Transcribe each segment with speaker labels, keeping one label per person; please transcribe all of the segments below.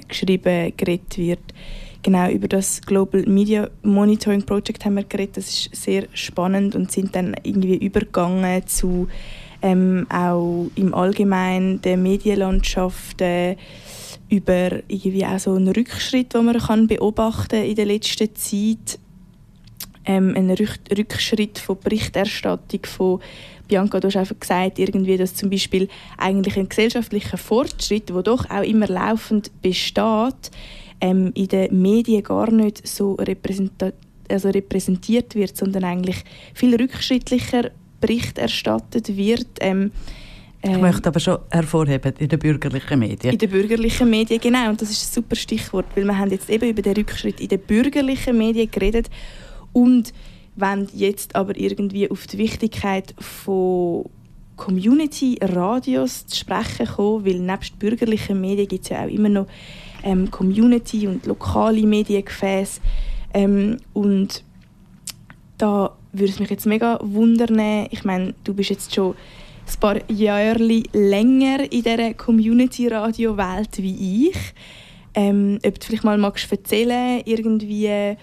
Speaker 1: geschrieben, geredet wird. Genau, über das Global Media Monitoring Project haben wir geredet. Das ist sehr spannend und sind dann irgendwie übergegangen zu auch im Allgemeinen der Medienlandschaft, über irgendwie auch so einen Rückschritt, den man kann beobachten in der letzten Zeit. Ein Rückschritt von Berichterstattung von Bianca, du hast einfach gesagt, irgendwie, dass zum Beispiel eigentlich ein gesellschaftlicher Fortschritt, der doch auch immer laufend besteht, in den Medien gar nicht so repräsentiert wird, sondern eigentlich viel rückschrittlicher Bericht erstattet wird.
Speaker 2: Ich möchte aber schon hervorheben, in den bürgerlichen Medien.
Speaker 1: In den bürgerlichen Medien, genau. Und das ist ein super Stichwort, weil wir haben jetzt eben über den Rückschritt in den bürgerlichen Medien geredet und wollen jetzt aber irgendwie auf die Wichtigkeit von Community-Radios zu sprechen kommen, weil nebst bürgerlichen Medien gibt es ja auch immer noch Community- und lokale Mediengefäße. Und da würde es mich jetzt mega wundern. Ich meine, du bist jetzt schon ein paar Jahre länger in dieser Community-Radio-Welt wie ich. Ob du vielleicht mal magst erzählen, irgendwie,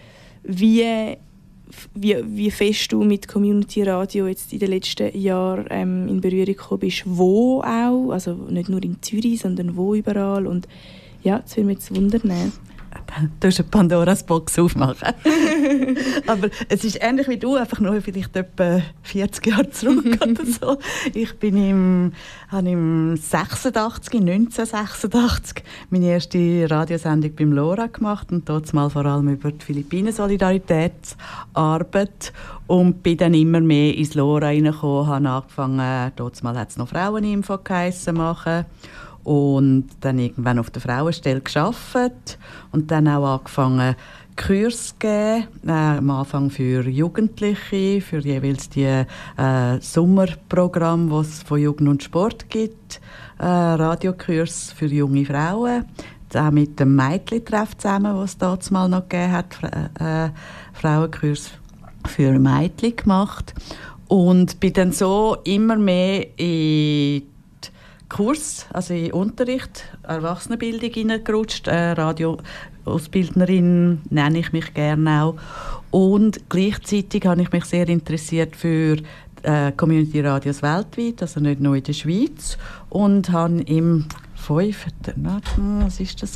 Speaker 1: wie fest du mit Community-Radio jetzt in den letzten Jahren in Berührung gekommen bist, wo auch, also nicht nur in Zürich, sondern wo überall. Und ja, das würde mich jetzt wundern.
Speaker 2: Du musst eine Pandoras Box aufmachen. Aber es ist ähnlich wie du, einfach nur vielleicht etwa 40 Jahre zurück oder so. Ich bin habe im 1986 meine erste Radiosendung beim LoRa gemacht und dort mal vor allem über die Philippinen-Solidaritätsarbeit und bin dann immer mehr ins LoRa reingekommen, habe angefangen, dort mal hat es noch Fraueninfo geheissen, machen. Und dann irgendwann auf der Frauenstelle gearbeitet und dann auch angefangen, Kurse zu geben, am Anfang für Jugendliche, für jeweils die Sommerprogramme, die es von Jugend und Sport gibt, Radiokurs für junge Frauen, auch mit dem Mädchen-Treff zusammen, was es damals mal noch gegeben hat, Frauenkurs für Mädchen gemacht und bin dann so immer mehr in Kurs, also in Unterricht, Erwachsenenbildung hineingerutscht, Radioausbildnerin nenne ich mich gerne auch. Und gleichzeitig habe ich mich sehr interessiert für Community-Radios weltweit, also nicht nur in der Schweiz. Und habe im 5. Was war das?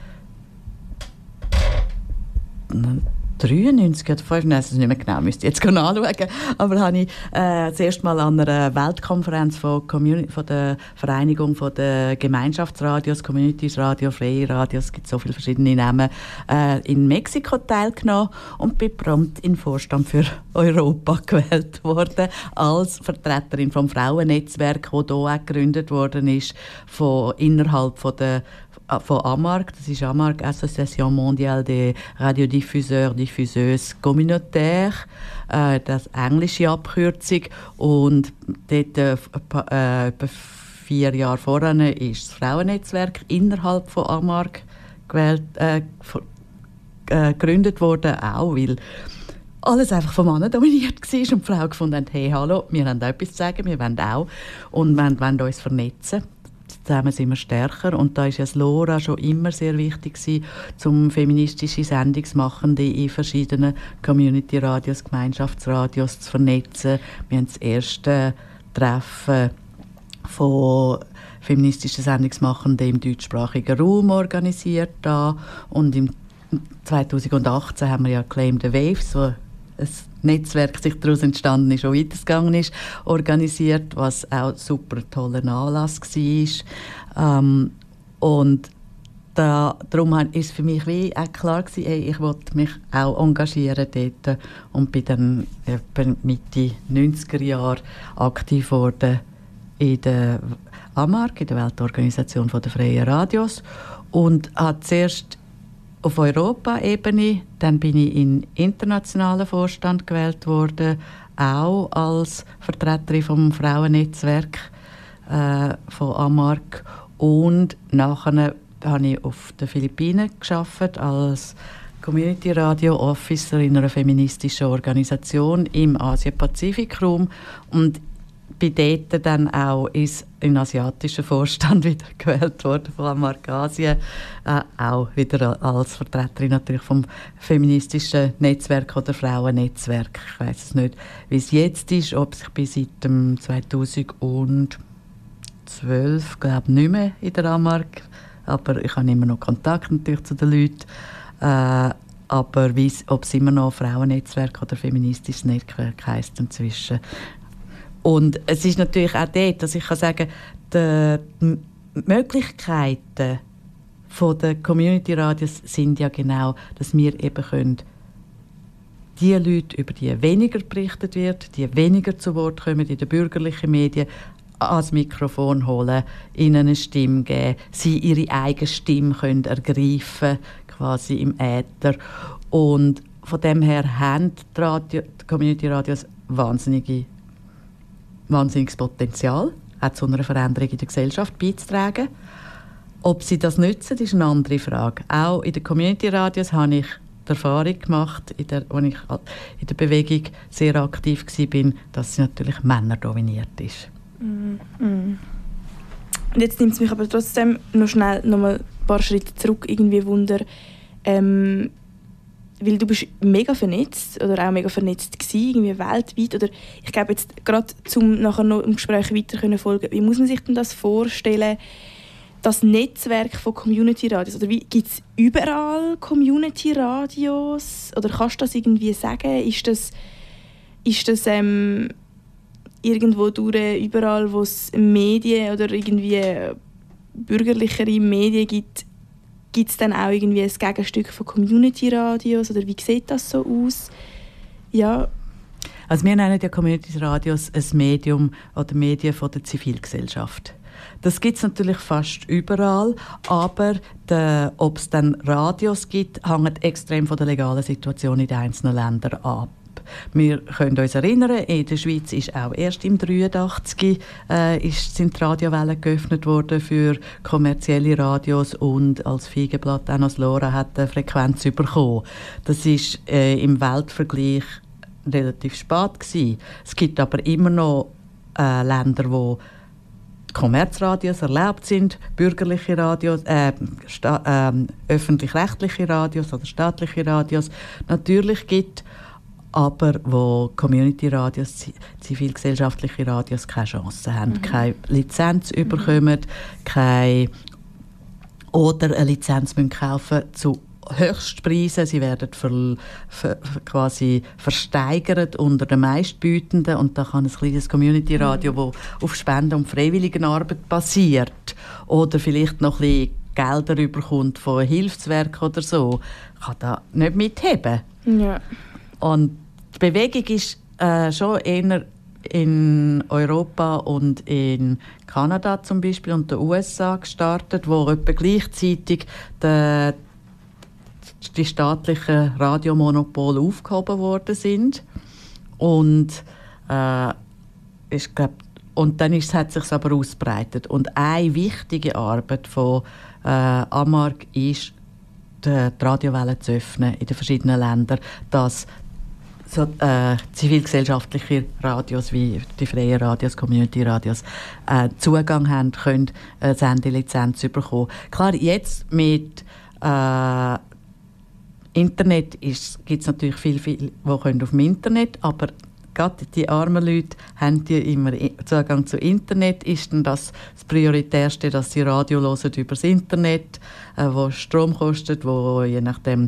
Speaker 2: 93 oder 5, nein, das ist nicht mehr genau, müsste ich jetzt anschauen. Aber habe ich das erste Mal an einer Weltkonferenz von der Vereinigung von der Gemeinschaftsradios, Communities Radio, Freie Radios, es gibt so viele verschiedene Namen, in Mexiko teilgenommen und bin prompt in den Vorstand für Europa gewählt worden, als Vertreterin vom Frauennetzwerk, das hier auch gegründet worden ist, innerhalb von AMARC, das ist AMARC, Association Mondiale des Radiodiffuseurs, Diffuseuses Communautaires, das englische Abkürzung. Und dort, etwa 4 Jahre vorher, ist das Frauennetzwerk innerhalb von AMARC gegründet worden, auch weil alles einfach von Männern dominiert war und die Frau gefunden hat, hey, hallo, wir haben etwas zu sagen, wir wollen auch und wir wollen uns vernetzen. Zusammen sind wir stärker. Und da war ja das LoRa schon immer sehr wichtig gewesen, um feministische Sendungsmachende in verschiedenen Community-Radios, Gemeinschaftsradios zu vernetzen. Wir haben das erste Treffen von feministischen Sendungsmachenden im deutschsprachigen Raum organisiert. Da. Und im 2018 haben wir ja Claim the Waves, so ein Netzwerk sich daraus entstanden ist, das weitergegangen ist, organisiert, was auch ein super toller Anlass war. Und darum ist für mich wie auch klar gewesen, ich wollte mich auch engagieren dort und bin dann etwa Mitte 90er Jahre aktiv geworden in der AMARC, in der Weltorganisation der Freien Radios, und habe zuerst auf Europaebene, dann bin ich in internationalen Vorstand gewählt worden, auch als Vertreterin vom Frauennetzwerk von AMARC, und nachher habe ich auf den Philippinen gearbeitet als Community Radio Officer in einer feministischen Organisation im Asien-Pazifik-Raum. Und bin dort dann auch in den asiatischen Vorstand wieder gewählt worden von Amark Asien, auch wieder als Vertreterin natürlich vom feministischen Netzwerk oder Frauennetzwerk. Ich weiss es nicht, wie es jetzt ist, ob ich bin seit 2012 glaube nicht mehr in der Amark, aber ich habe immer noch Kontakt natürlich zu den Leuten. Aber ob es immer noch Frauennetzwerk oder feministisches Netzwerk heisst inzwischen. Und es ist natürlich auch dort, dass ich kann sagen, die Möglichkeiten der Community-Radios sind ja genau, dass wir eben können die Leute, über die weniger berichtet wird, die weniger zu Wort kommen in den bürgerlichen Medien, ans Mikrofon holen, ihnen eine Stimme geben, sie ihre eigene Stimme können ergreifen, quasi im Äther. Und von dem her haben die Community-Radios wahnsinniges Potenzial, auch zu einer Veränderung in der Gesellschaft beizutragen. Ob sie das nutzen, ist eine andere Frage. Auch in den Community-Radios habe ich die Erfahrung gemacht, als ich in der Bewegung sehr aktiv war, dass sie natürlich männerdominiert ist.
Speaker 1: Und jetzt nimmt es mich aber trotzdem noch mal ein paar Schritte zurück, irgendwie Wunder, weil du bist mega vernetzt oder auch mega vernetzt gewesen, irgendwie weltweit, oder ich glaube jetzt gerade zum nachher noch im Gespräch weiter können folgen, wie muss man sich denn das vorstellen, das Netzwerk von Community-Radios, oder wie gibt es überall Community-Radios, oder kannst du das irgendwie sagen, ist das irgendwo durch, überall, wo es Medien oder irgendwie bürgerlichere Medien gibt es dann auch irgendwie ein Gegenstück von Community-Radios? Oder wie sieht das so aus? Ja.
Speaker 2: Also wir nennen ja Community-Radios ein Medium oder Medien von der Zivilgesellschaft. Das gibt es natürlich fast überall, aber ob es dann Radios gibt, hängt extrem von der legalen Situation in den einzelnen Ländern ab. Wir können uns erinnern, in der Schweiz ist auch erst im 1983 sind die Radiowellen geöffnet worden für kommerzielle Radios und als Feigenblatt auch noch das LoRa hat eine Frequenz bekommen. Das ist im Weltvergleich relativ spät gewesen. Es gibt aber immer noch Länder, wo Kommerzradios erlaubt sind, bürgerliche Radios, öffentlich-rechtliche Radios oder staatliche Radios natürlich gibt, aber wo Community-Radios, zivilgesellschaftliche Radios keine Chance haben, keine Lizenz bekommen, oder eine Lizenz müssen kaufen zu Höchstpreisen. Sie werden quasi versteigert unter den Meistbietenden, und da kann ein kleines Community-Radio, das auf Spenden und Freiwilligenarbeit basiert oder vielleicht noch ein bisschen Gelder bekommt von Hilfswerken oder so, kann da nicht mitheben.
Speaker 1: Ja.
Speaker 2: Und die Bewegung ist schon eher in Europa und in Kanada zum Beispiel und den USA gestartet, wo etwa gleichzeitig die staatlichen Radiomonopole aufgehoben worden sind. Und ich glaube, und dann hat es sich aber ausgebreitet. Und eine wichtige Arbeit von Amark ist, die Radiowellen zu öffnen in den verschiedenen Ländern, dass so, zivilgesellschaftliche Radios wie die freien Radios, Community-Radios Zugang haben, können Sendelizenz bekommen. Klar, jetzt mit Internet gibt es natürlich viel, die können auf dem Internet, aber gerade die armen Leute haben ja immer Zugang zu Internet. Ist denn das Prioritärste, dass sie Radio hören über das Internet, wo Strom kostet, wo je nachdem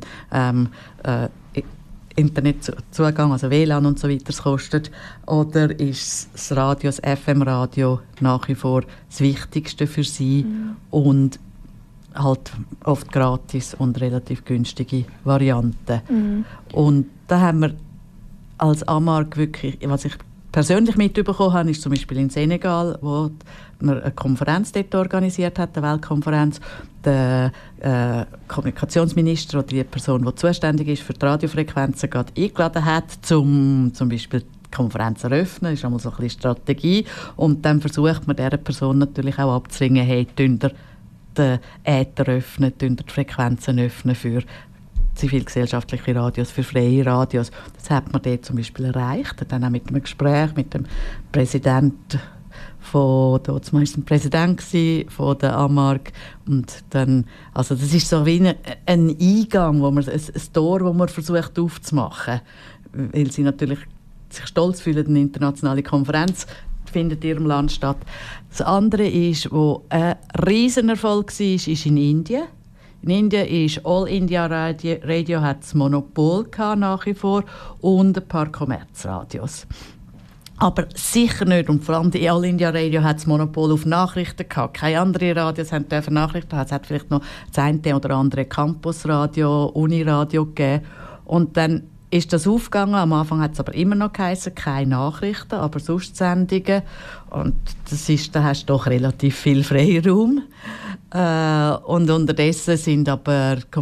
Speaker 2: Internetzugang, also WLAN und so weiter kostet? Oder ist das Radio, das FM-Radio nach wie vor das Wichtigste für sie und halt oft gratis und relativ günstige Varianten? Und da haben wir als Amark wirklich, was ich persönlich mitbekommen habe, ist zum Beispiel in Senegal, wo man eine Konferenz dort organisiert hat, eine Weltkonferenz. Der Kommunikationsminister oder die Person, die zuständig ist für die Radiofrequenzen, gerade eingeladen hat, zum Beispiel die Konferenz eröffnen. Das ist einmal so ein bisschen Strategie. Und dann versucht man dieser Person natürlich auch abzuringen, hey, den Äther öffnen, die Frequenzen öffnen für zivilgesellschaftliche Radios, für freie Radios. Das hat man dort zum Beispiel erreicht. Dann auch mit einem Gespräch mit dem Präsidenten dort war ein Präsident von der AMARC und dann, also das ist so wie ein Eingang, ein Tor, das man versucht aufzumachen, weil sie natürlich sich stolz fühlen, eine internationale Konferenz findet in ihrem Land statt. Das andere ist, wo ein Riesenerfolg war, ist in Indien. In Indien ist All India Radio hat das Monopol nach wie vor und ein paar Kommerzradios. Aber sicher nicht. Und vor allem die All India Radio hat das Monopol auf Nachrichten gehabt. Keine anderen Radios dürfen Nachrichten haben. Es hat vielleicht noch das eine oder andere Campusradio, Uniradio gegeben. Und dann ist das aufgegangen. Am Anfang hat es aber immer noch geheißen, keine Nachrichten, aber sonst Sendungen. Und da hast du doch relativ viel Freiraum. Und unterdessen sind aber die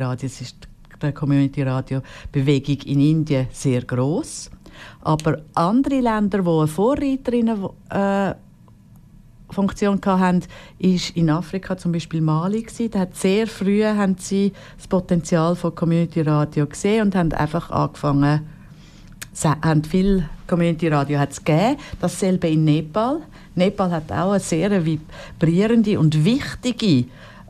Speaker 2: Community-Radio-Bewegung in Indien sehr gross. Aber andere Länder, die eine Vorreiterinnenfunktion hatten, war in Afrika zum Beispiel Mali. Da hat sehr früh haben sie das Potenzial von Community Radio gesehen und haben einfach angefangen, viel Community Radio hat es gegeben. Dasselbe in Nepal. Nepal hat auch eine sehr vibrierende und wichtige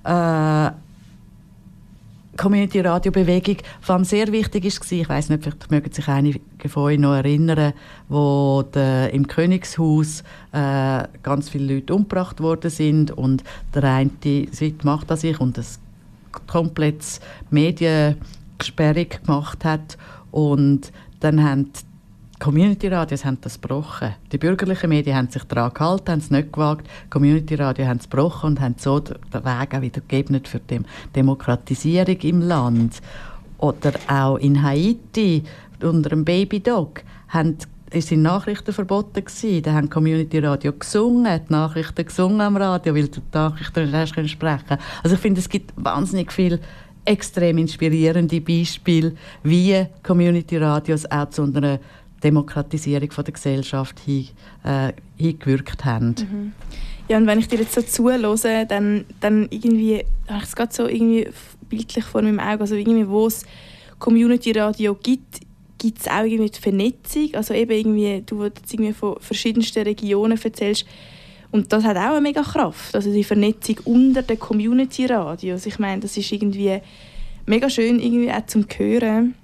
Speaker 2: Community-Radio-Bewegung, vor allem sehr wichtig war, ich weiss nicht, vielleicht mögen sich einige von euch noch erinnern, wo im Königshaus ganz viele Leute umgebracht worden sind und der eine macht an sich und ein komplettes Mediensperrung gemacht hat und dann haben die Community-Radios das gebrochen. Die bürgerlichen Medien haben sich daran gehalten, haben es nicht gewagt. Die Community-Radio haben es gebrochen und haben so den Weg auch wieder geebnet für die Demokratisierung im Land. Oder auch in Haiti unter dem Baby-Dog es waren Nachrichten verboten gewesen. Da haben Community-Radio gesungen, die Nachrichten gesungen am Radio, weil du die Nachrichten nicht hast sprechen. Also ich finde, es gibt wahnsinnig viele extrem inspirierende Beispiele, wie Community-Radios auch zu einer Demokratisierung von der Gesellschaft hingewirkt haben.
Speaker 1: Mhm. Ja, und wenn ich dir jetzt so zuhöre, dann irgendwie, habe ich es gerade so irgendwie bildlich vor meinem Auge, also irgendwie, wo es Community-Radio gibt es auch irgendwie die Vernetzung, also eben irgendwie, du jetzt irgendwie von verschiedensten Regionen erzählst und das hat auch eine mega Kraft, also die Vernetzung unter den Community-Radios. Ich meine, das ist irgendwie mega schön irgendwie auch zum Hören,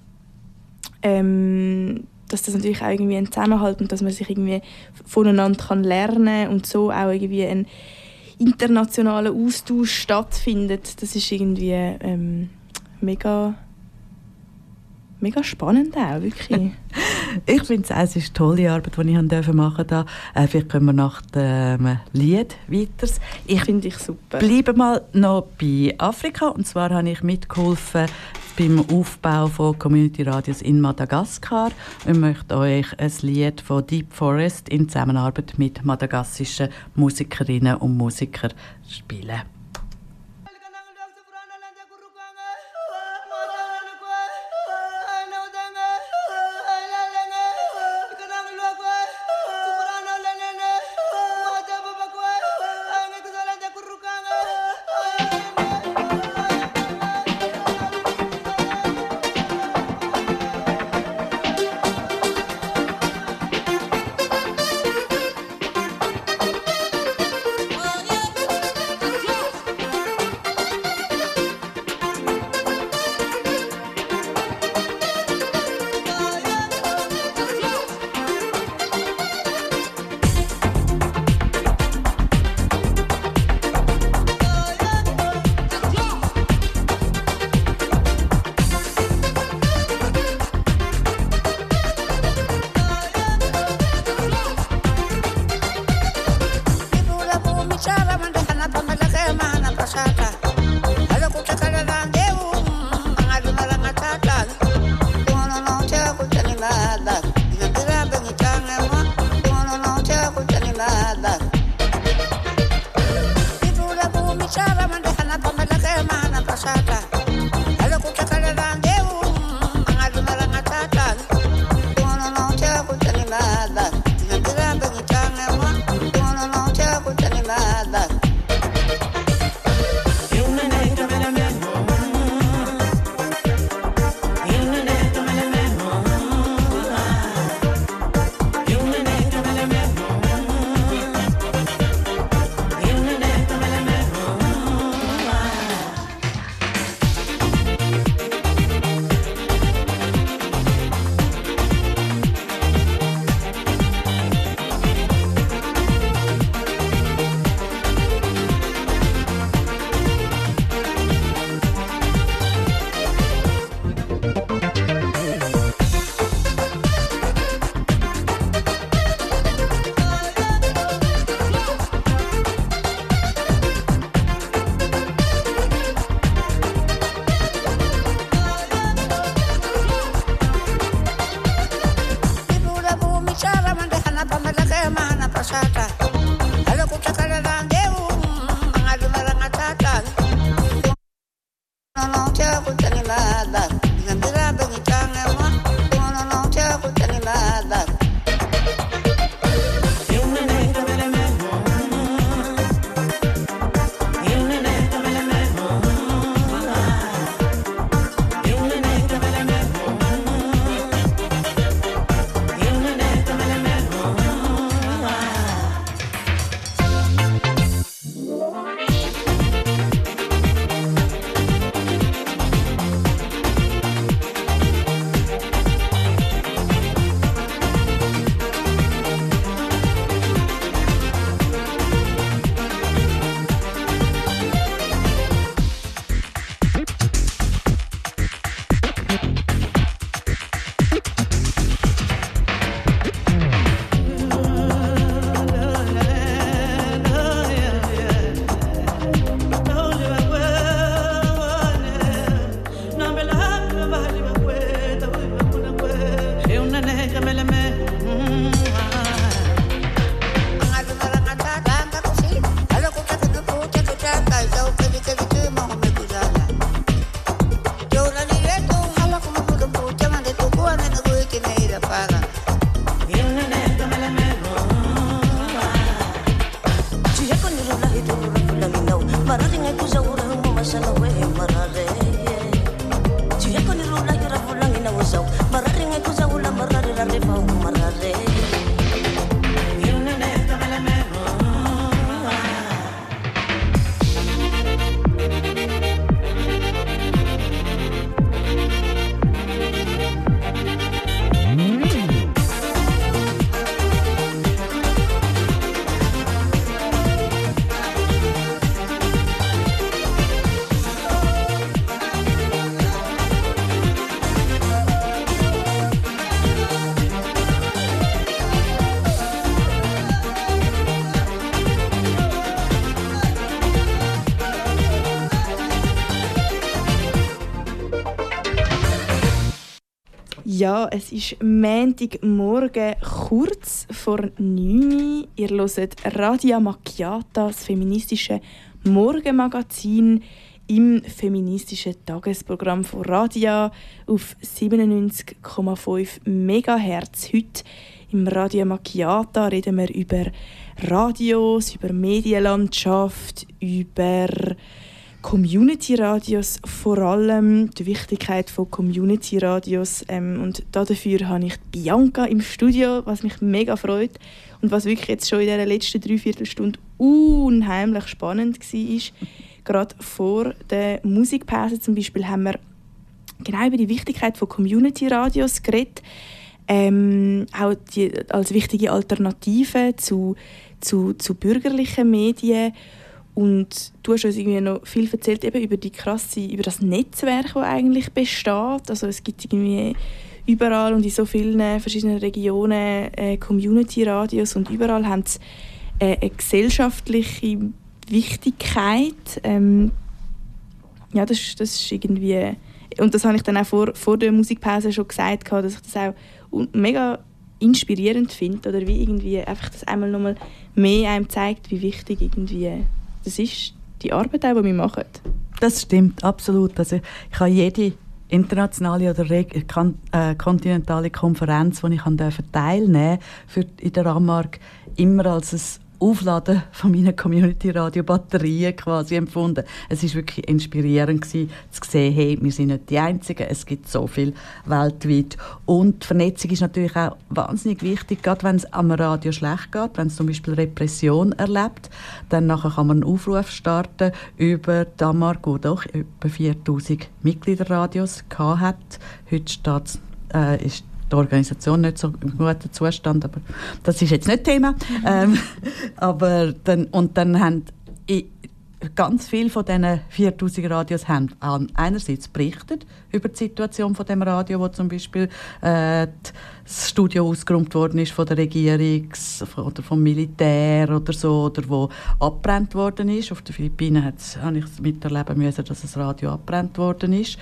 Speaker 1: dass das natürlich auch irgendwie ein Zusammenhalt und dass man sich irgendwie voneinander kann lernen und so auch irgendwie ein internationaler Austausch stattfindet. Das ist irgendwie mega spannend auch, wirklich.
Speaker 2: Ich finde es ist eine tolle Arbeit, die ich machen durfte. Vielleicht können wir nach dem Lied weiter.
Speaker 1: Finde ich super.
Speaker 2: Bleibe mal noch bei Afrika. Und zwar habe ich mitgeholfen beim Aufbau von Community-Radios in Madagaskar. Ich möchte euch ein Lied von Deep Forest in Zusammenarbeit mit madagassischen Musikerinnen und Musikern spielen.
Speaker 1: Ja, es ist Montagmorgen, kurz vor 9 Uhr. Ihr hört Radio Macchiata, das feministische Morgenmagazin im feministischen Tagesprogramm von Radio auf 97,5 MHz. Heute im Radio Macchiata reden wir über Radios, über Medienlandschaft, über Community-Radios, vor allem die Wichtigkeit von Community-Radios. Und dafür habe ich Bianca im Studio, was mich mega freut und was wirklich jetzt schon in dieser letzten Dreiviertelstunde unheimlich spannend war. Gerade vor der Musikpause zum Beispiel haben wir genau über die Wichtigkeit von Community-Radios geredet. Auch als wichtige Alternative zu bürgerlichen Medien. Und du hast uns irgendwie noch viel erzählt eben über über das Netzwerk, das eigentlich besteht. Also es gibt irgendwie überall und in so vielen verschiedenen Regionen Community-Radios und überall haben sie eine gesellschaftliche Wichtigkeit. Ja, das ist irgendwie... Und das habe ich dann auch vor der Musikpause schon gesagt, dass ich das auch mega inspirierend finde. Oder wie irgendwie einfach das einmal nochmal mehr einem zeigt, wie wichtig irgendwie das ist, die Arbeit, die wir machen.
Speaker 2: Das stimmt, absolut. Also ich habe jede internationale oder kontinentale Konferenz, die ich teilnehmen durfte, in der Ramark immer als ein Aufladen von meinen Community-Radio-Batterien quasi empfunden. Es war wirklich inspirierend zu sehen, hey, wir sind nicht die Einzigen, es gibt so viel weltweit. Und die Vernetzung ist natürlich auch wahnsinnig wichtig, gerade wenn es am Radio schlecht geht, wenn es zum Beispiel Repression erlebt, dann nachher kann man einen Aufruf starten über Danmark, wo doch über 4000 Mitgliederradios hat. Heute ist die Organisation nicht so im guten Zustand, aber das ist jetzt nicht Thema. Aber dann haben ganz viele von diesen 4000 Radios haben einerseits berichtet über die Situation von dem Radio, wo zum Beispiel das Studio ausgeräumt worden ist von der Regierung oder vom Militär oder so, oder wo abgebrannt worden ist. Auf den Philippinen habe ich miterleben müssen, dass das Radio abgebrannt worden ist.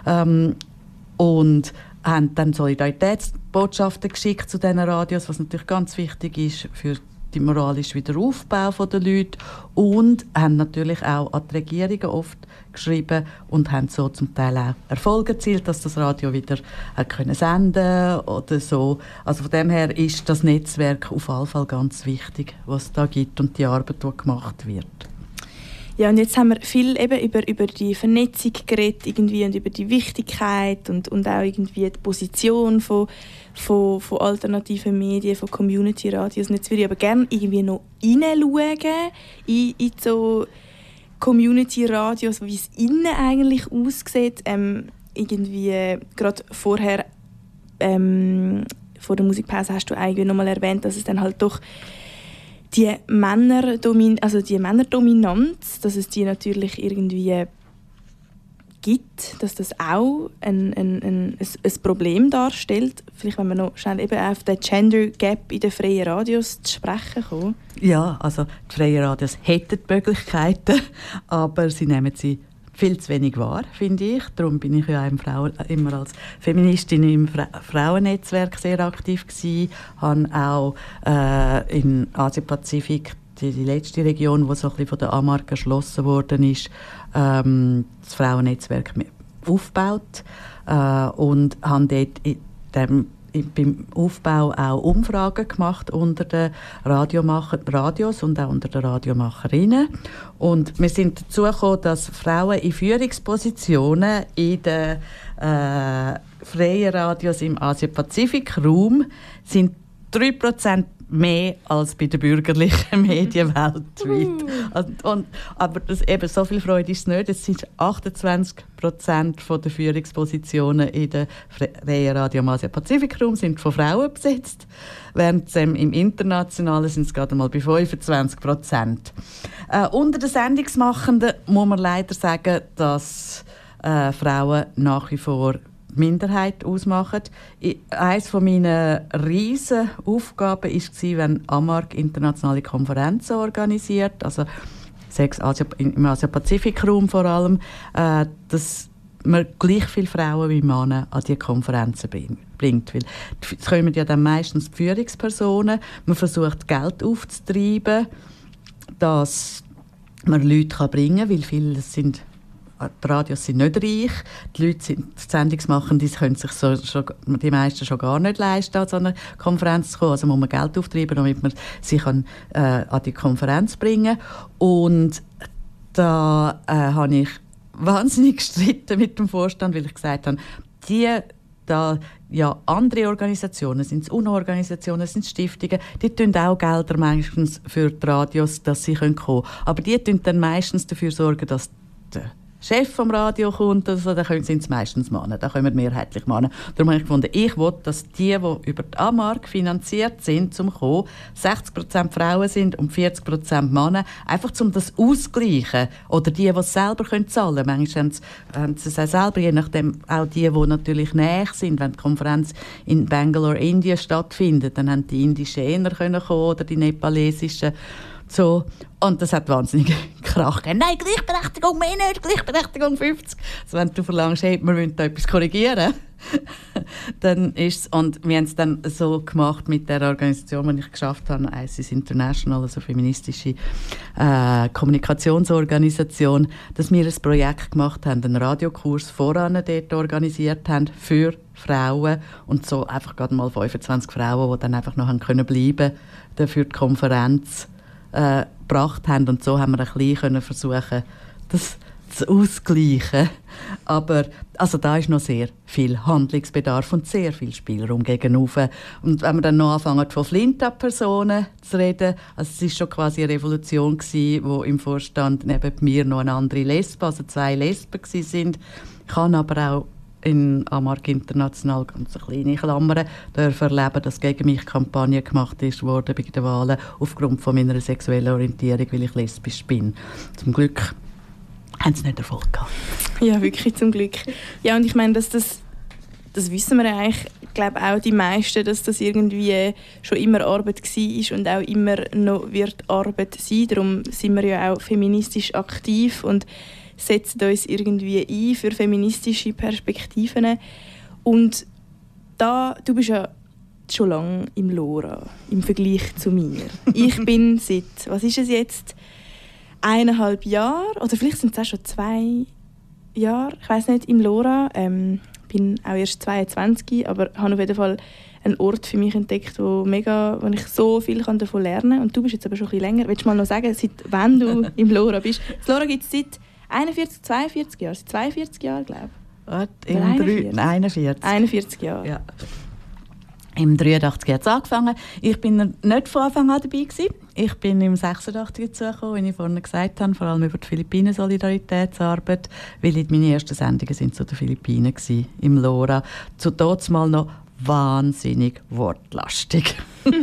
Speaker 2: Und haben dann Solidaritätsbotschaften geschickt zu diesen Radios, was natürlich ganz wichtig ist für den moralischen Wiederaufbau der Leute und haben natürlich auch an die Regierungen oft geschrieben und haben so zum Teil auch Erfolge erzielt, dass das Radio wieder können senden oder so. Also von dem her ist das Netzwerk auf jeden Fall ganz wichtig, was es da gibt und die Arbeit, die gemacht wird.
Speaker 1: Ja, und jetzt haben wir viel eben über die Vernetzung geredet irgendwie und über die Wichtigkeit und auch irgendwie die Position von alternativen Medien, von Community-Radios. Und jetzt würde ich aber gerne irgendwie noch hineinschauen in so Community-Radios, wie es innen eigentlich aussieht. Irgendwie gerade vorher, vor der Musikpause hast du eigentlich noch mal erwähnt, dass es dann halt doch die Männerdominanz, dass es die natürlich irgendwie gibt, dass das auch ein Problem darstellt. Vielleicht, wenn wir noch schnell eben auf den Gender Gap in den freien Radios zu sprechen kommen.
Speaker 2: Ja, also die freien Radios hätten die Möglichkeiten, aber sie nehmen sie viel zu wenig wahr, finde ich. Darum bin ich ja immer als Feministin im Frauennetzwerk sehr aktiv gewesen. Habe auch in Asien-Pazifik, die letzte Region, die so ein bisschen von der AMARC erschlossen worden ist, das Frauennetzwerk aufgebaut und habe dort beim Aufbau auch Umfragen gemacht unter den Radios und auch unter den Radiomacherinnen. Und wir sind dazu gekommen, dass Frauen in Führungspositionen in den freien Radios im Asien-Pazifik-Raum sind 3% mehr als bei den bürgerlichen Medien weltweit. Aber das, eben, so viel Freude ist es nicht. Es sind 28% der Führungspositionen in den freien Radio im Asien-Pazifik-Raum sind von Frauen besetzt, während im Internationalen sind es gerade mal bei 25%. Unter den Sendungsmachenden muss man leider sagen, dass Frauen nach wie vor Minderheit ausmachen. Eines meiner riesen Aufgaben war, wenn AMARC internationale Konferenzen organisiert, also im Asien-Pazifik-Raum vor allem, dass man gleich viele Frauen wie Männer an diese Konferenzen bringt. Weil es kommen ja dann meistens die Führungspersonen. Man versucht, Geld aufzutreiben, dass man Leute bringen kann, weil viele sind die Radios sind nicht reich, die Leute sind Sendungsmachende, die können sich die meisten schon gar nicht leisten, an so eine Konferenz zu kommen. Also muss man Geld auftreiben, damit man sie an die Konferenz bringen kann. Und da habe ich wahnsinnig gestritten mit dem Vorstand, weil ich gesagt habe, andere Organisationen, sind es UNO-Organisationen, sind es Stiftungen, die tun auch Gelder meistens für die Radios, dass sie kommen können. Aber die tun dann meistens dafür sorgen, dass der Chef vom Radio kommt, also, da sind es meistens Männer, da kommen mehrheitlich Männer. Darum habe ich gefunden, ich will, dass die über die AMARC finanziert sind, zum kommen, 60% Frauen sind und 40% Männer, einfach um das auszugleichen. Oder die es selber zahlen können. Manchmal haben sie es auch selber, je nachdem auch die natürlich näher sind. Wenn die Konferenz in Bangalore, Indien stattfindet, dann haben die indischen eher kommen oder die nepalesischen. So. Und das hat wahnsinnig Krach gegeben. Nein, Gleichberechtigung, mehr nicht, Gleichberechtigung 50. Also wenn du verlangst, hey, wir müssen da etwas korrigieren, dann ist es, und wir haben es dann so gemacht mit der Organisation, die ich geschafft habe, ICIS International, also feministische Kommunikationsorganisation, dass wir ein Projekt gemacht haben, einen Radiokurs voran dort organisiert haben für Frauen und so einfach gerade mal 25 Frauen, die dann einfach noch bleiben können, für die Konferenz gebracht haben. Und so haben wir ein bisschen versuchen, das zu ausgleichen. Aber also da ist noch sehr viel Handlungsbedarf und sehr viel Spielraum gegenüber. Und wenn wir dann noch anfangen, von Flinta-Personen zu reden, also es war schon quasi eine Revolution gewesen, wo im Vorstand neben mir noch eine andere Lesbe, also 2 Lesben waren. Ich habe aber auch in AMARC International, ganz kleine Klammern, dürfen erleben, dass gegen mich Kampagne gemacht wurde bei den Wahlen aufgrund von meiner sexuellen Orientierung, weil ich lesbisch bin. Zum Glück haben sie nicht Erfolg gehabt.
Speaker 1: Ja, wirklich zum Glück. Ja, und ich meine, das wissen wir eigentlich, ich glaube auch die meisten, dass das irgendwie schon immer Arbeit war und auch immer noch wird Arbeit sein. Darum sind wir ja auch feministisch aktiv und setzen uns irgendwie ein für feministische Perspektiven. Und da, du bist ja gibt schon lange im LoRa im Vergleich zu mir. Ich bin seit, was ist es jetzt, 1,5 Jahre oder vielleicht sind es auch schon 2 Jahre, ich weiß nicht, im LoRa. Bin auch erst 22, aber habe auf jeden Fall einen Ort für mich entdeckt, wo ich so viel davon lernen kann. Und du bist jetzt aber schon ein bisschen länger. Willst du mal noch sagen, seit wann du im LoRa bist? Das LoRa gibt es seit 42 Jahren. Seit 42 Jahren, glaube ich.
Speaker 2: 41
Speaker 1: Jahre.
Speaker 2: Ja. Im 83 hat es angefangen. Ich bin nicht von Anfang an dabei gewesen. Ich bin im 86 dazugekommen, wie ich vorhin gesagt habe, vor allem über die Philippinen-Solidaritätsarbeit, weil meine ersten Sendungen sind zu den Philippinen gewesen, im LoRa. Zu dort mal noch wahnsinnig wortlastig.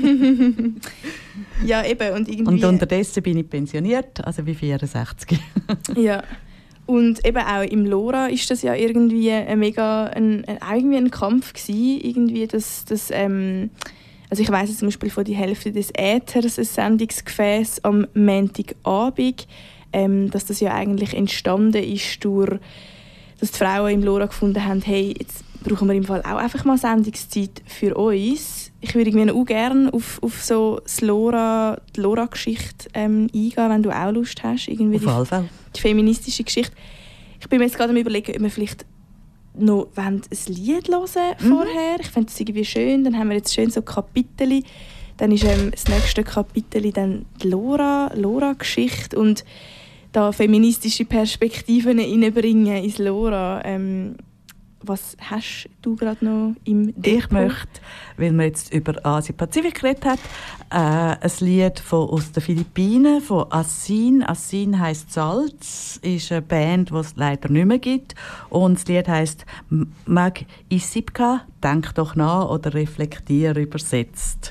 Speaker 1: Ja, eben. Und
Speaker 2: unterdessen bin ich pensioniert, also wie 64.
Speaker 1: Ja. Und eben auch im LoRa ist das ja irgendwie ein Kampf gewesen, irgendwie also ich weiss zum Beispiel von die Hälfte des Äthers, ein Sendungsgefäß am Montagabend, dass das ja eigentlich entstanden ist durch, dass die Frauen im LoRa gefunden haben, hey, jetzt brauchen wir im Fall auch einfach mal Sendungszeit für uns. Ich würde irgendwie auch gerne auf so die LoRa-Geschichte eingehen, wenn du auch Lust hast. Irgendwie
Speaker 2: auf jeden Fall.
Speaker 1: Die feministische Geschichte. Ich bin mir jetzt gerade am Überlegen, ob wir vielleicht noch ein Lied hören vorher. Ich finde das irgendwie schön. Dann haben wir jetzt schön so Kapitel. Dann ist das nächste Kapitel dann die LoRa-Geschichte und da feministische Perspektiven reinbringen ins LoRa. Was hast du gerade noch im Depot?
Speaker 2: Ich möchte, weil man jetzt über Asien-Pazifik geredet hat, ein Lied aus den Philippinen, von Asin. Asin heisst Salz, ist eine Band, die es leider nicht mehr gibt. Und das Lied heisst Mag-isip ka, denk doch nach oder reflektiere übersetzt.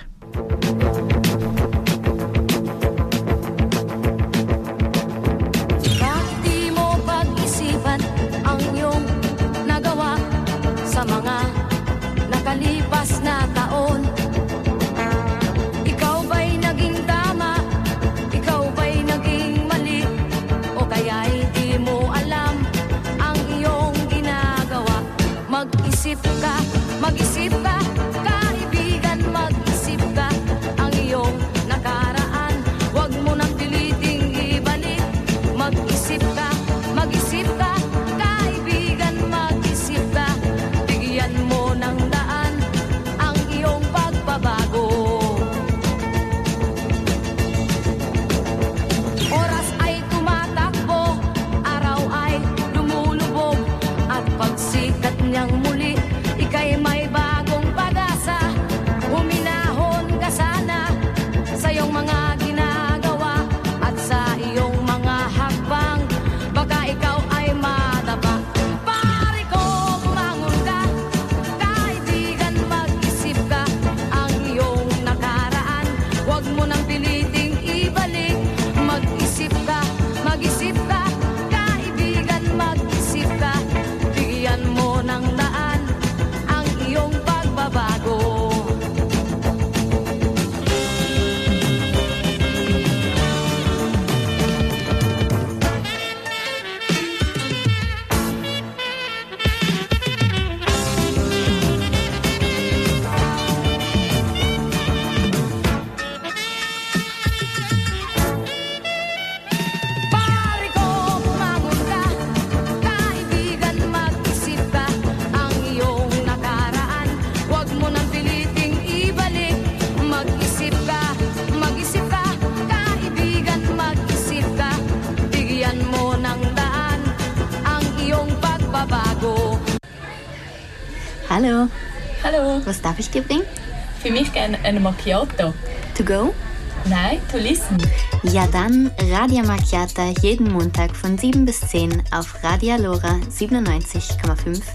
Speaker 3: Sa mga nakalipas na taon, ikaw ba'y naging tama? Ikaw ba'y naging mali? O kaya'y di mo alam ang iyong ginagawa? Mag-isip ka, kaibigan, mag-isip ka ang iyong nakaraan. Huwag mo nang piliting ibalik. Mag-isip ka, kaibigan, mag-isip ka. Mo ng daan ang iyong pagbabago. Oras ay tumatakbo, araw ay lumulubog, at pagsikat niyang muli, ika'y may bagong pag-asa. Huminahon ka sana sa iyong mga ginagawa at sa iyong mga hakbang, baka ikaw ay madapa. Mag-isip ka, kaibigan, mag-isip ka. Bigyan mo ng daan ang iyong pagbabago.
Speaker 4: Hallo.
Speaker 5: Hallo.
Speaker 4: Was darf ich dir bringen?
Speaker 5: Für mich gerne eine Macchiato.
Speaker 4: To go?
Speaker 5: Nein, to listen.
Speaker 4: Ja dann, Radio Macchiata jeden Montag von 7 bis 10 auf Radio LoRa 97,5